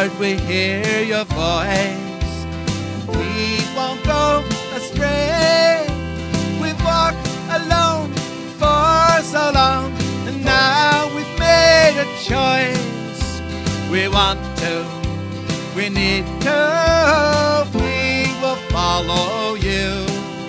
Lord, we hear your voice. We won't go astray. We've walked alone for so long, and now we've made a choice. We want to, we need to, we will follow you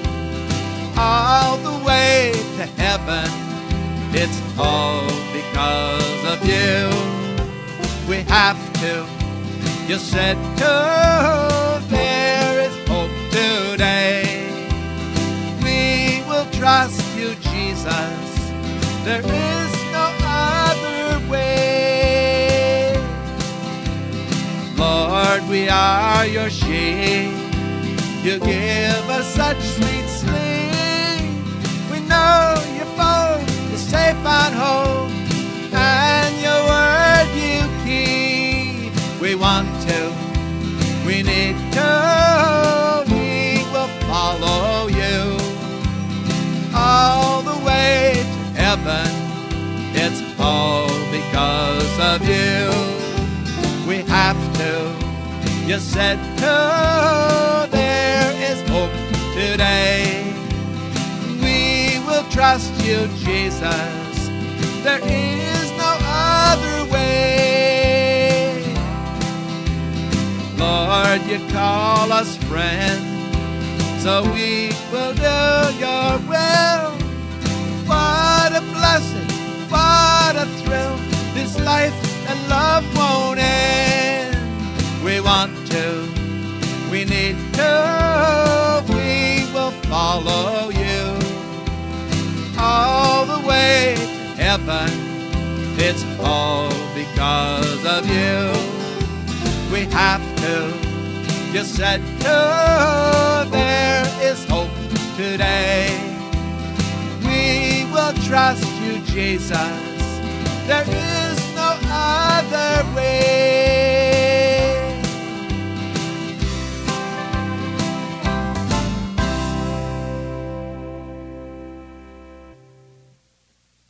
all the way to heaven. It's all because of you. We have to, you said to, there is hope today. We will trust you, Jesus. There is no other way. Lord, we are your sheep. You give us such sweet sleep. We know your fold is safe on home, and your word you keep. We want to, we need to, we will follow you all the way to heaven. It's all because of you. We have to, you said to, there is hope today. We will trust you, Jesus. There is no other way. Lord, you call us friend, so we will do your will. What a blessing, what a thrill, this life and love won't end. We want to, we need to, we will follow you all the way to heaven. It's all because of you. We have to, you said to, there is hope today. We will trust you, Jesus. There is no other way.